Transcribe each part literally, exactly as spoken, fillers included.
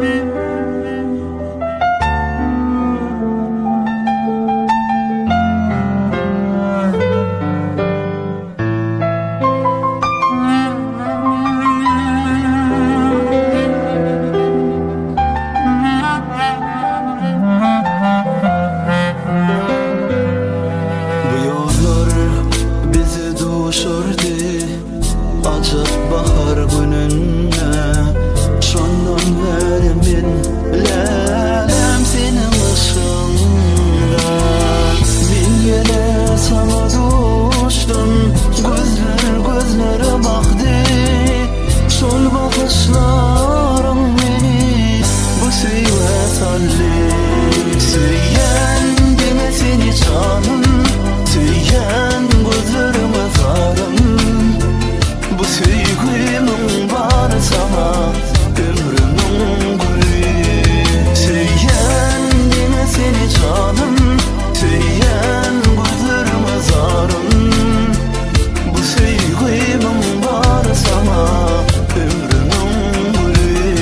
Acıp bahar gününe şondan beri men lelem senin ışığında. Ben yine sana düştüm, gözler gözlere baktı. Şol bakışlarım beni bu suyga saldı. Söyyen deme seni canım, söyyen gözlerime zarım. Bu sevgimin var sana ömrümün gülü. Söyyen deme seni canım, söyyen gözlerime zarım. Bu sevgimin var sana ömrümün gülü.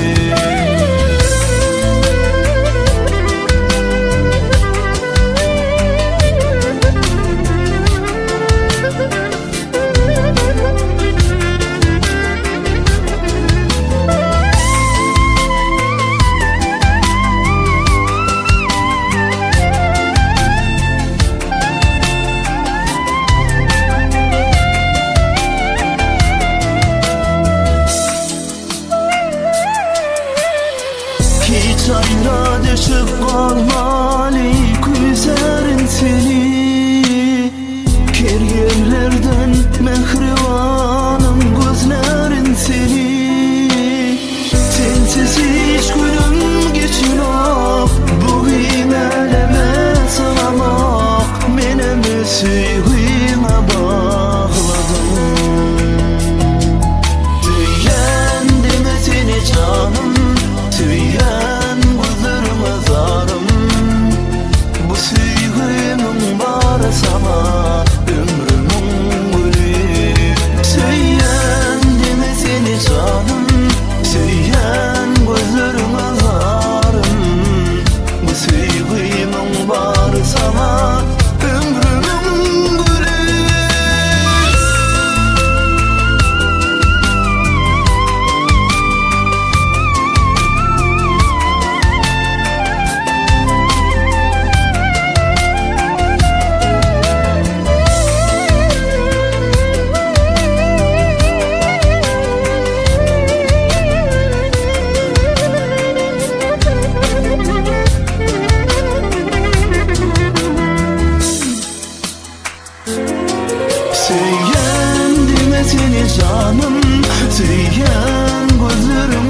Hiç ayra düşüp kalmalı güzerin seni. Kergerlerden mehrivanım gözlerin seni. Sensiz hiç günüm geçirok, bu himeleme sanamak. Menemi sevgime bağladım. Söyyen deme seni canım, söyyen gözlerime zarım. Bu sevgimin var sana ömrümün gülü. Söyyen deme seni canım, söyyen gözlerime zarım. Bu sevgimin var sana ömrümün gülü. Söyyen deme seni canım, söyyen gözlerim